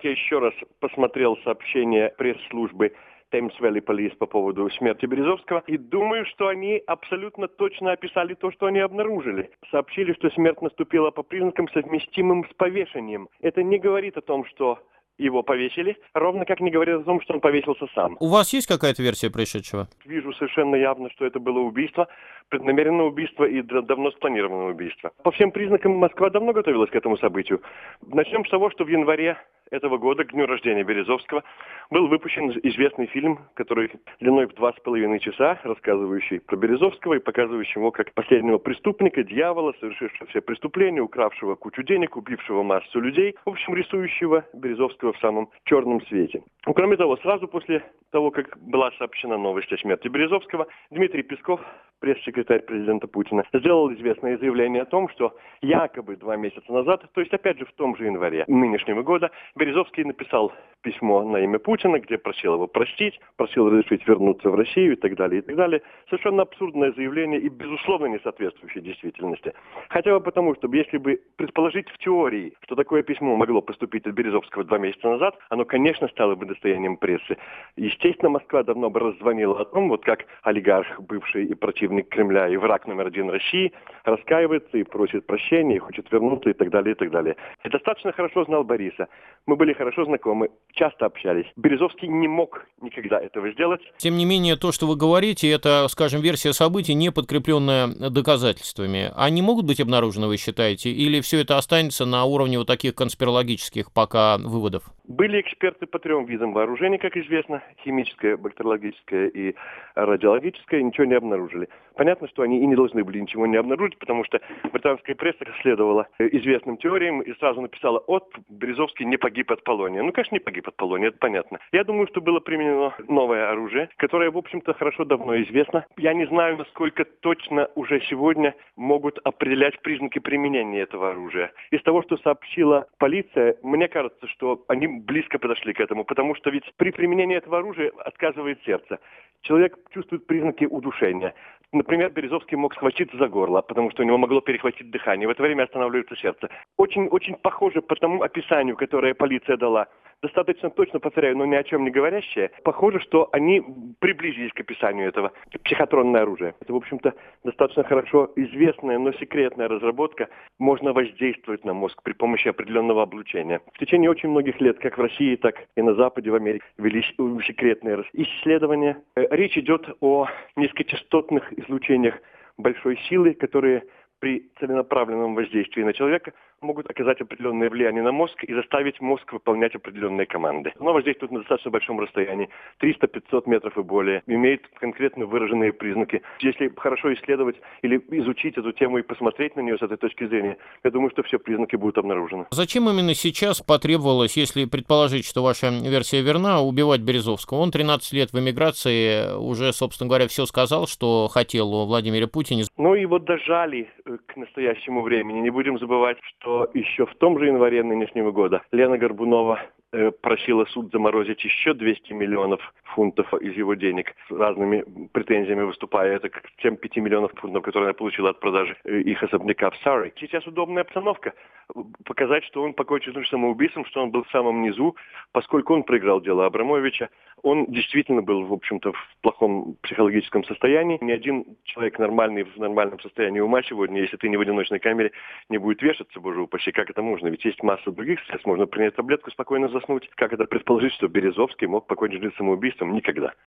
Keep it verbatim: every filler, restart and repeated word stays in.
я еще раз посмотрел сообщение пресс-службы Thames Valley Police по поводу смерти Березовского, и думаю, что они абсолютно точно описали то, что они обнаружили. Сообщили, что смерть наступила по признакам, совместимым с повешением. Это не говорит о том, что его повесили, ровно как не говорит о том, что он повесился сам. У вас есть какая-то версия происшедшего? Вижу совершенно явно, что это было убийство, преднамеренное убийство и давно спланированное убийство. По всем признакам Москва давно готовилась к этому событию. Начнем с того, что в январе этого года, к дню рождения Березовского, был выпущен известный фильм, который длиной в два с половиной часа, рассказывающий про Березовского и показывающий его как последнего преступника, дьявола, совершившего все преступления, укравшего кучу денег, убившего массу людей, в общем, рисующего Березовского в самом черном свете. Кроме того, сразу после того, как была сообщена новость о смерти Березовского, Дмитрий Песков, пресс-секретарь президента Путина, сделал известное заявление о том, что якобы два месяца назад, то есть опять же в том же январе нынешнего года, Березовский написал письмо на имя Путина, где просил его простить, просил разрешить вернуться в Россию и так далее, и так далее. Совершенно абсурдное заявление и, безусловно, не соответствующее действительности. Хотя бы потому, что если бы предположить в теории, что такое письмо могло поступить от Березовского два месяца назад, оно, конечно, стало бы достоянием прессы. Естественно, Москва давно бы раззвонила о том, вот как олигарх, бывший и противник Кремля, и враг номер один России, раскаивается и просит прощения, и хочет вернуться, и так далее, и так далее. Я достаточно хорошо знал Бориса. Мы были хорошо знакомы, часто общались. Березовский не мог никогда этого сделать. Тем не менее, то, что вы говорите, это, скажем, версия событий, не подкрепленная доказательствами. Они могут быть обнаружены, вы считаете, или все это останется на уровне вот таких конспирологических пока выводов? Были эксперты по трем видам вооружений, как известно, химическое, бактериологическое и радиологическое, ничего не обнаружили. Понятно, что они и не должны были ничего не обнаружить, потому что британская пресса следовала известным теориям и сразу написала: «От, Березовский не погиб от полония». Ну, конечно, не погиб от полония, это понятно. Я думаю, что было применено новое оружие, которое, в общем-то, хорошо давно известно. Я не знаю, насколько точно уже сегодня могут определять признаки применения этого оружия. Из того, что сообщила полиция, мне кажется, что они близко подошли к этому, потому что ведь при применении этого оружия отказывает сердце. Человек чувствует признаки удушения. Например, Березовский мог схватиться за горло, потому что у него могло перехватить дыхание. В это время останавливается сердце. Очень-очень похоже по тому описанию, которое полиция дала. Достаточно точно, повторяю, но ни о чем не говорящее. Похоже, что они приблизились к описанию этого психотронное оружие. Это, в общем-то, достаточно хорошо известная, но секретная разработка. Можно воздействовать на мозг при помощи определенного облучения. В течение очень многих лет, как в России, так и на Западе, в Америке, велись секретные исследования. Речь идет о низкочастотных излучениях большой силы, которые при целенаправленном воздействии на человека могут оказать определенное влияние на мозг и заставить мозг выполнять определенные команды. Оно воздействует на достаточно большом расстоянии, триста-пятьсот метров и более, имеет конкретно выраженные признаки. Если хорошо исследовать или изучить эту тему и посмотреть на нее с этой точки зрения, я думаю, что все признаки будут обнаружены. Зачем именно сейчас потребовалось, если предположить, что ваша версия верна, убивать Березовского? Он тринадцать лет в эмиграции, уже, собственно говоря, все сказал, что хотел о Владимире Путине. Ну его дожали к настоящему времени. Не будем забывать, что еще в том же январе нынешнего года Лена Горбунова э, просила суд заморозить еще двести миллионов фунтов из его денег с разными претензиями выступая. Это к тем пяти миллионов фунтов, которые она получила от продажи э, их особняка в Сарре. Сейчас удобная обстановка. Показать, что он покончил самоубийством, что он был в самом низу, поскольку он проиграл дело Абрамовича. Он действительно был, в общем-то, в плохом психологическом состоянии. Ни один человек нормальный, в нормальном состоянии ума сегодня, если ты не в одиночной камере, не будет вешаться, боже упаси. Как это можно? Ведь есть масса других средств. Можно принять таблетку, спокойно заснуть. Как это предположить, что Березовский мог покончить жизнь самоубийством? Никогда.